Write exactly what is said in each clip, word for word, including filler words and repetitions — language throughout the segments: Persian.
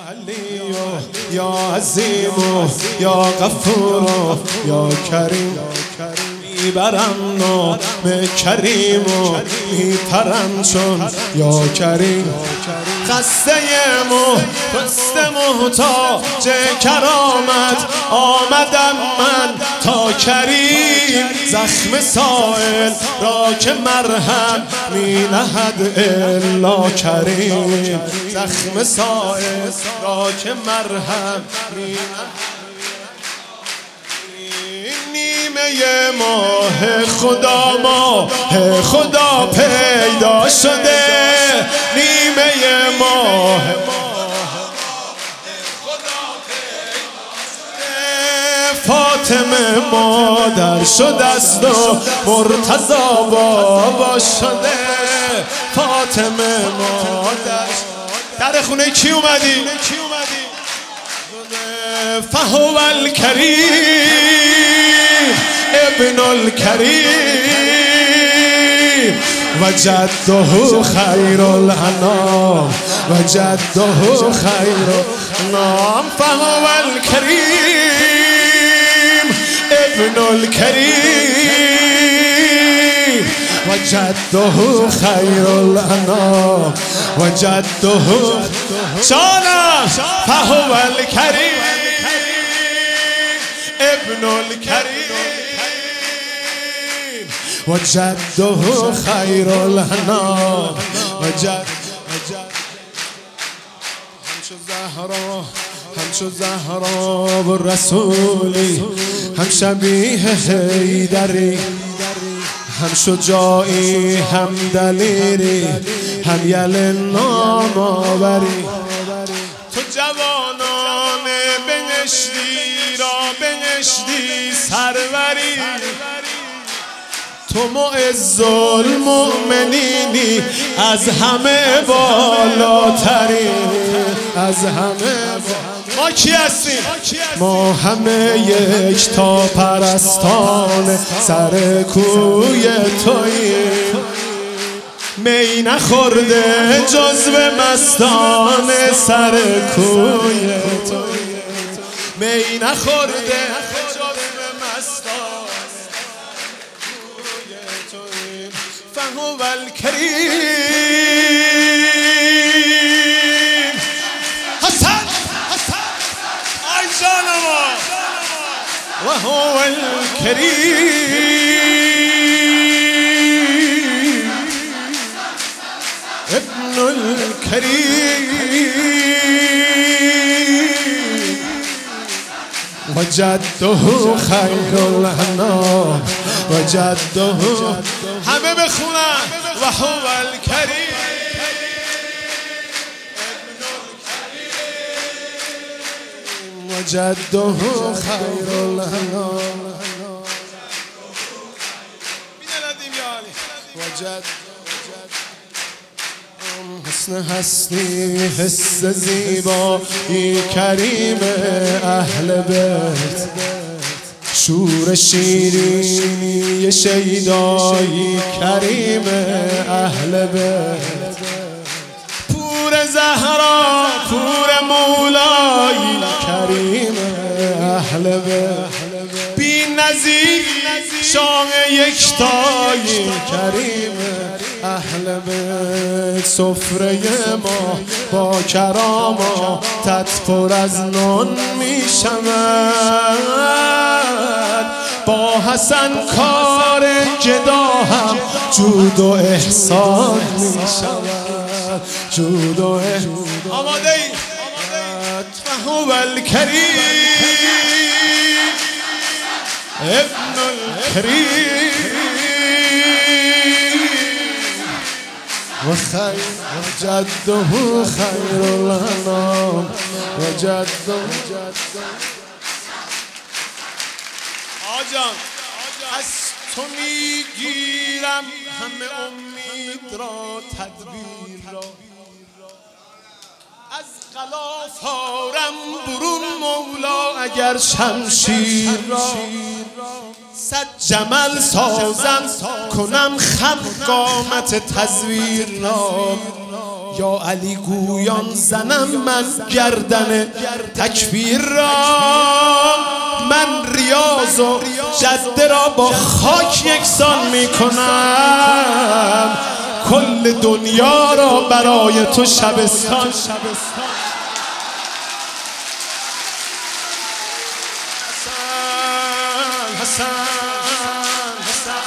علی و یا عظیم و یا غفور و یا کریم میبرم نام کریم و میپرم چون یا کریم خسته مو خسته محتاج کرامت آمدم من تا کریم زخم سائل را که مرهم می نهد الا کریم زخم سائل را که مرهم می نهد نیمه ماه خدا ماه خدا پیدا شده نیمه ماه خدا پیدا شده فاطمه مادر شده است و مرتضی بابا شده فاطمه مادر در خونه کی اومدی؟ فهو الکریم ابن الکریم و جده خیر الانام و جده خیر الانام فهو الکریم ابن الکریم و جده خیر الانام و جده شانا فهو الکریم ابن الکریم و جده خیر الانام و جد همچو زهرا همچو زهرا و رسولی هم شبیه حیدری هم شجاعی هم دلیری هم یل نام آوری تو جوانان بنشتی را بنشتی سروری تو معز المؤمنینی از همه بالاتری از همه ما کی هستیم؟ ما همه یک تا پرستان سر کوی توییم می نخورده جزو مستان سر کوی توییم می نخورده جزو مستان کوی توییم فهو الکریم حسن آی جان ما و هو الکریم ابن الکریم و جده خیر الانام و جده همه بخونن و هو الکریم و جده خیر الانام و جد حسن هستی حس زیبایی کریم اهل بیت شور شیرینی شیدایی کریم اهل بیت پور زهرا پور مولایی کریم اهل بیت بی نظیر شام یکتایی کریم اهل بیت سفره ما با کراماتت پر از نان می شود با حسن کار گدا هم جود و احسان می شود جود و احسان آماده ای فهو الکریم ابن الکریم و خیر و جده خیر الانام و جده آجان از تو میگیرم همه امید را تدبیر را از غلاف آرم برون مولا اگر شمشیر را صد جمل سازم کنم خم قامت تزویر را یا علی گویان زنم من گردن تکبیر را، من ریاض و جده را با خاک یکسان می کنم، کل دنیا را برای تو شبستان. حسن حسن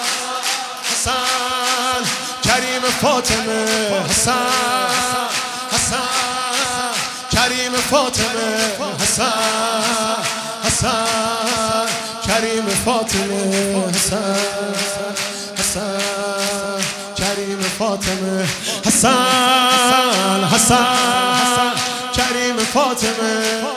حسن کریم فاطمه، حسن حسن کریم فاطمه، حسن حسن کریم فاطمه، حسن حسن کریم فاطمه، حسن حسن کریم فاطمه.